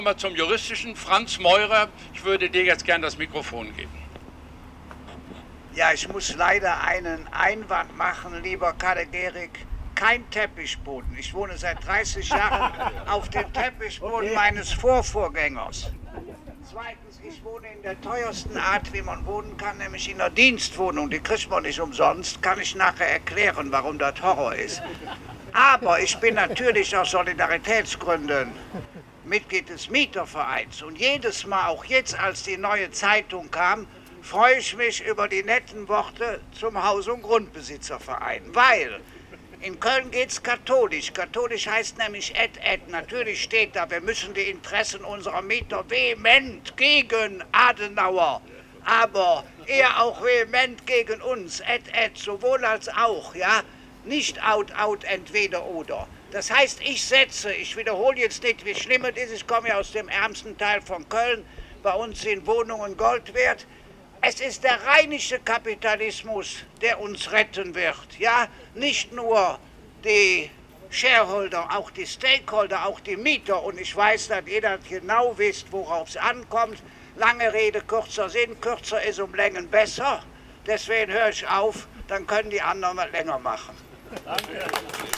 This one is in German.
Mal zum Juristischen. Franz Meurer, ich würde dir jetzt gern das Mikrofon geben. Ja, ich muss leider einen Einwand machen, lieber Kalle-Gerig. Kein Teppichboden. Ich wohne seit 30 Jahren auf dem Teppichboden meines Vorvorgängers. Zweitens, ich wohne in der teuersten Art, wie man wohnen kann, nämlich in einer Dienstwohnung. Die kriegt man nicht umsonst. Kann ich nachher erklären, warum das Horror ist. Aber ich bin natürlich aus Solidaritätsgründen Mitglied des Mietervereins. Und jedes Mal, auch jetzt, als die neue Zeitung kam, freue ich mich über die netten Worte zum Haus- und Grundbesitzerverein. Weil in Köln geht's katholisch. Katholisch heißt nämlich et. Natürlich steht da, wir müssen die Interessen unserer Mieter vehement gegen Adenauer, aber eher auch vehement gegen uns. Et, sowohl als auch, ja. Nicht out, entweder oder. Das heißt, ich wiederhole jetzt nicht, wie schlimm es ist, ich komme ja aus dem ärmsten Teil von Köln, bei uns sind Wohnungen Gold wert. Es ist der rheinische Kapitalismus, der uns retten wird, ja? Nicht nur die Shareholder, auch die Stakeholder, auch die Mieter. Und ich weiß, dass jeder genau wisst, worauf es ankommt. Lange Rede, kurzer Sinn, kürzer ist um Längen besser. Deswegen höre ich auf, dann können die anderen mal länger machen. Danke.